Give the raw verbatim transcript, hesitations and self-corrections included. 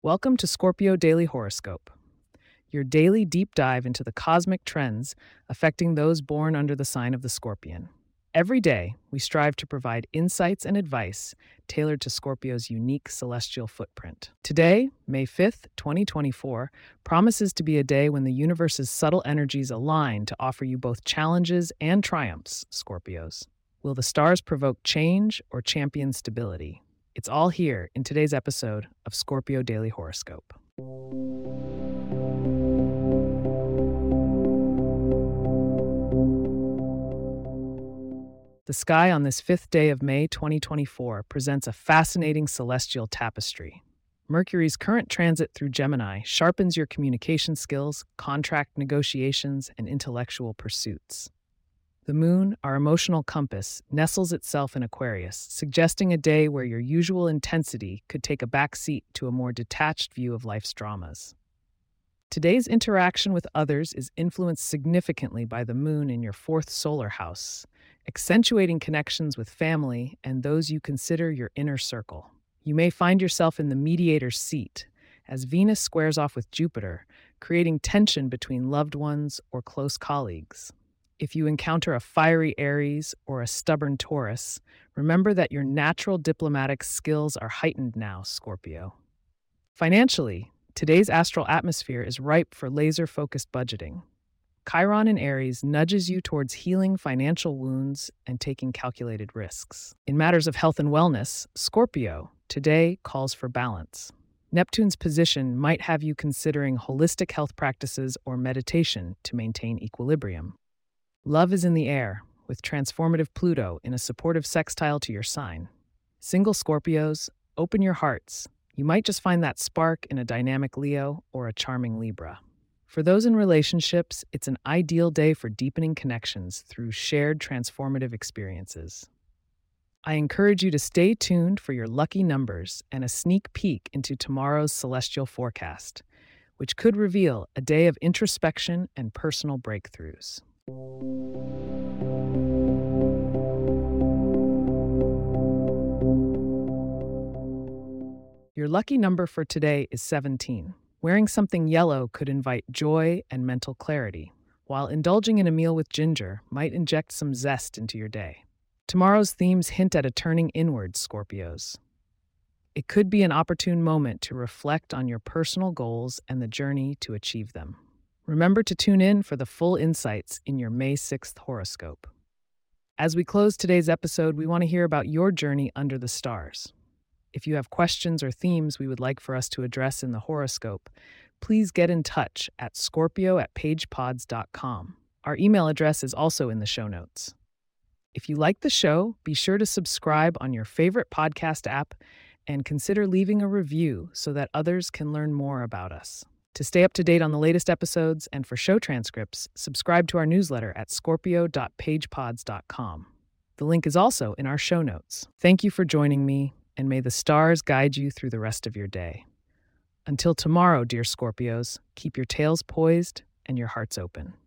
Welcome to Scorpio Daily Horoscope, your daily deep dive into the cosmic trends affecting those born under the sign of the Scorpion. Every day, we strive to provide insights and advice tailored to Scorpio's unique celestial footprint. Today, May fifth, twenty twenty-four, promises to be a day when the universe's subtle energies align to offer you both challenges and triumphs, Scorpios. Will the stars provoke change or champion stability? It's all here in today's episode of Scorpio Daily Horoscope. The sky on this fifth day of May twenty twenty-four presents a fascinating celestial tapestry. Mercury's current transit through Gemini sharpens your communication skills, contract negotiations, and intellectual pursuits. The moon, our emotional compass, nestles itself in Aquarius, suggesting a day where your usual intensity could take a back seat to a more detached view of life's dramas. Today's interaction with others is influenced significantly by the moon in your fourth solar house, accentuating connections with family and those you consider your inner circle. You may find yourself in the mediator's seat as Venus squares off with Jupiter, creating tension between loved ones or close colleagues. If you encounter a fiery Aries or a stubborn Taurus, remember that your natural diplomatic skills are heightened now, Scorpio. Financially, today's astral atmosphere is ripe for laser-focused budgeting. Chiron in Aries nudges you towards healing financial wounds and taking calculated risks. In matters of health and wellness, Scorpio today calls for balance. Neptune's position might have you considering holistic health practices or meditation to maintain equilibrium. Love is in the air, with transformative Pluto in a supportive sextile to your sign. Single Scorpios, open your hearts. You might just find that spark in a dynamic Leo or a charming Libra. For those in relationships, it's an ideal day for deepening connections through shared transformative experiences. I encourage you to stay tuned for your lucky numbers and a sneak peek into tomorrow's celestial forecast, which could reveal a day of introspection and personal breakthroughs. Your lucky number for today is seventeen. Wearing something yellow could invite joy and mental clarity, while indulging in a meal with ginger might inject some zest into your day. Tomorrow's themes hint at a turning inward, Scorpios. It could be an opportune moment to reflect on your personal goals and the journey to achieve them. Remember to tune in for the full insights in your May sixth horoscope. As we close today's episode, we want to hear about your journey under the stars. If you have questions or themes we would like for us to address in the horoscope, please get in touch at scorpio at pagepods dot com. Our email address is also in the show notes. If you like the show, be sure to subscribe on your favorite podcast app and consider leaving a review so that others can learn more about us. To stay up to date on the latest episodes and for show transcripts, subscribe to our newsletter at scorpio dot pagepods dot com. The link is also in our show notes. Thank you for joining me, and may the stars guide you through the rest of your day. Until tomorrow, dear Scorpios, keep your tails poised and your hearts open.